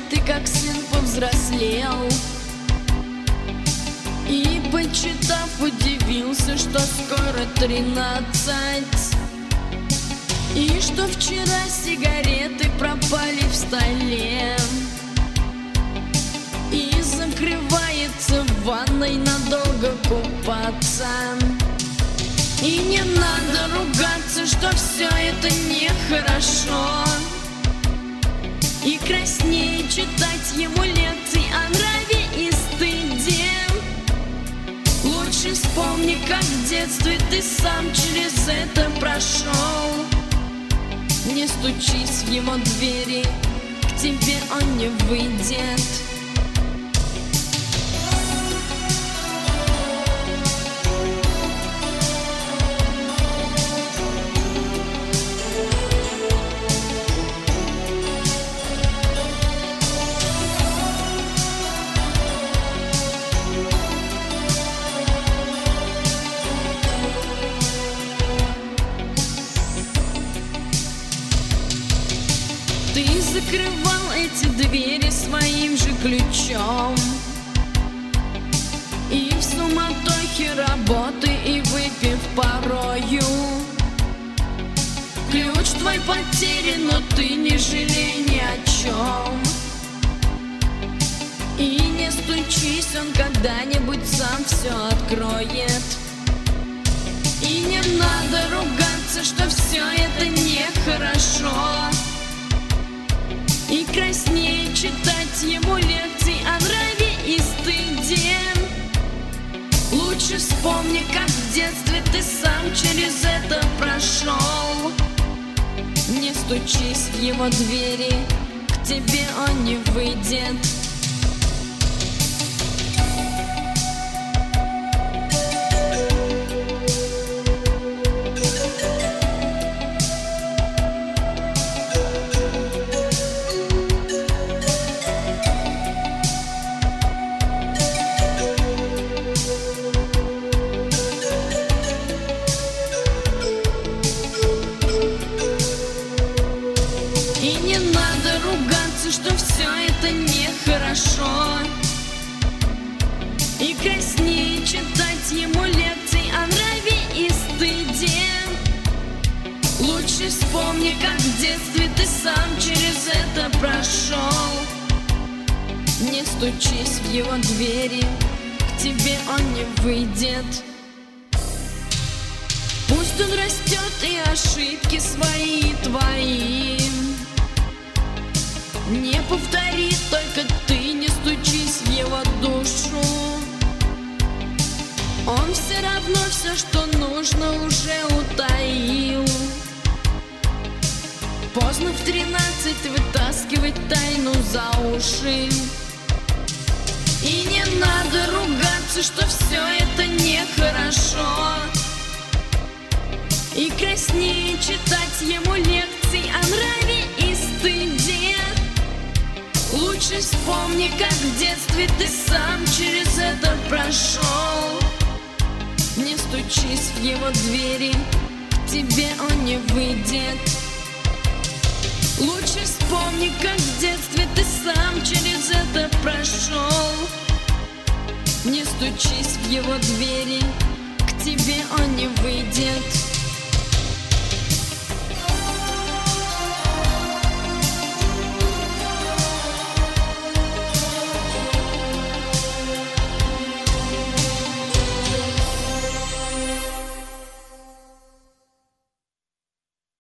ты как сын повзрослел. И, почитав, удивился, что скоро 13, и что вчера сигареты пропали в столе, и закрывается в ванной надолго купаться. И не надо ругаться, что все это нехорошо, и краснее читать ему лекции о нраве и стыде. Лучше вспомни, как в детстве ты сам через это прошел. Не стучись в его двери, к тебе он не выйдет. Ты закрывал эти двери своим же ключом, и в суматохе работы и выпив порою. Ключ твой потерян, но ты не жалей ни о чем. И не стучись, он когда-нибудь сам все откроет. И не надо ругаться, что все это нехорошо, и краснее читать ему лекции о нраве и стыде. Лучше вспомни, как в детстве ты сам через это прошел. Не стучись в его двери, к тебе он не выйдет. И не надо ругаться, что все это нехорошо, и краснее читать ему лекции о нраве и стыде. Лучше вспомни, как в детстве ты сам через это прошел. Не стучись в его двери, к тебе он не выйдет. Пусть он растет, и ошибки свои твои не повтори, только ты не стучись в его душу. Он все равно все, что нужно, уже утаил. Поздно в 13 вытаскивать тайну за уши. И не надо ругаться, что все это нехорошо, и краснее читать ему лекции о нраве и стыде. Лучше вспомни, как в детстве ты сам через это прошел. Не стучись в его двери, к тебе он не выйдет. Лучше вспомни, как в детстве ты сам через это прошел. Не стучись в его двери, к тебе он не выйдет.